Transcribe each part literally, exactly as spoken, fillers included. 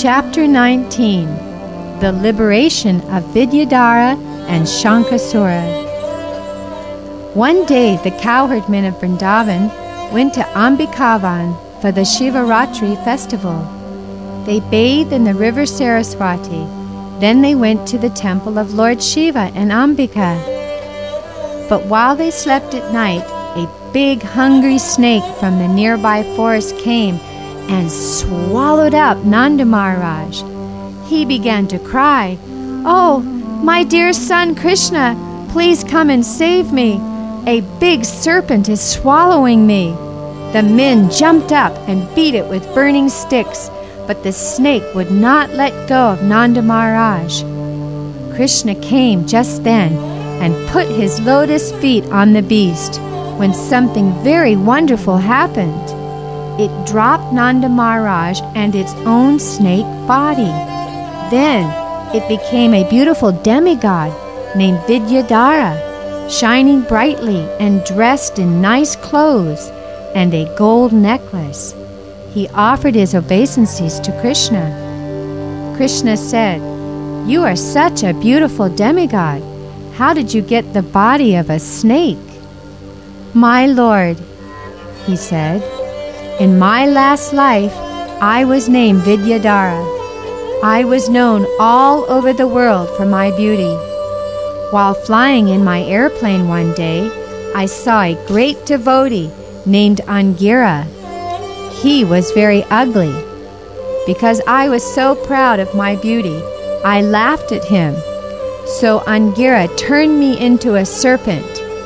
Chapter nineteen. The Liberation of Vidyadhara and Shankasura. One day the cowherdmen of Vrindavan went to Ambikavan for the Shivaratri festival. They bathed in the river Saraswati. Then they went to the temple of Lord Shiva and Ambika. But while they slept at night, a big hungry snake from the nearby forest came and swallowed up Nanda Maharaj. He began to cry, "Oh, my dear son Krishna, please come and save me. A big serpent is swallowing me." The men jumped up and beat it with burning sticks, but the snake would not let go of Nanda Maharaj. Krishna came just then and put his lotus feet on the beast, when something very wonderful happened. It dropped Nanda Maharaj and its own snake body. Then it became a beautiful demigod named Vidyadhara, shining brightly and dressed in nice clothes and a gold necklace. He offered his obeisances to Krishna. Krishna said, "You are such a beautiful demigod. How did you get the body of a snake?" "My lord," he said, "in my last life I was named Vidyadhara. I was known all over the world for my beauty. While flying in my airplane one day, I saw a great devotee named Angira. He was very ugly. Because I was so proud of my beauty, I laughed at him. So Angira turned me into a serpent.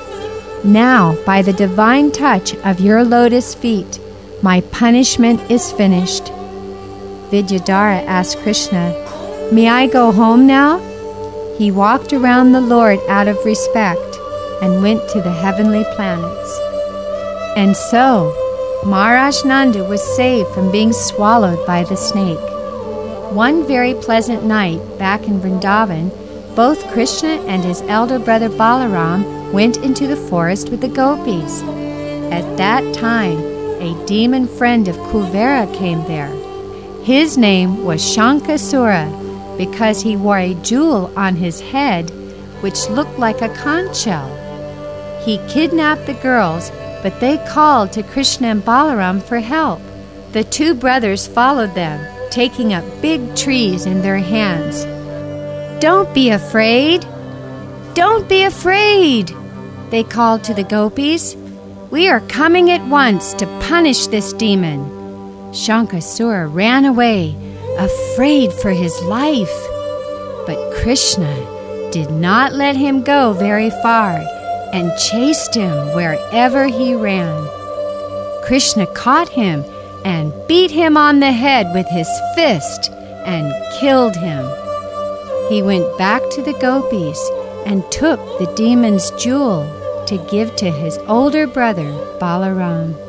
Now, by the divine touch of your lotus feet, my punishment is finished." Vidyadhara asked Krishna, "May I go home now?" He walked around the Lord out of respect and went to the heavenly planets. And so, Maharaj Nanda was saved from being swallowed by the snake. One very pleasant night back in Vrindavan, both Krishna and his elder brother Balaram went into the forest with the gopis. At that time, a demon friend of Kuvera came there. His name was Shankasura because he wore a jewel on his head which looked like a conch shell. He kidnapped the girls, but they called to Krishna and Balaram for help. The two brothers followed them, taking up big trees in their hands. "Don't be afraid! Don't be afraid!" they called to the gopis. "We are coming at once to punish this demon." Shankasura ran away, afraid for his life. But Krishna did not let him go very far and chased him wherever he ran. Krishna caught him and beat him on the head with his fist and killed him. He went back to the gopis and took the demon's jewel to give to his older brother Balaram.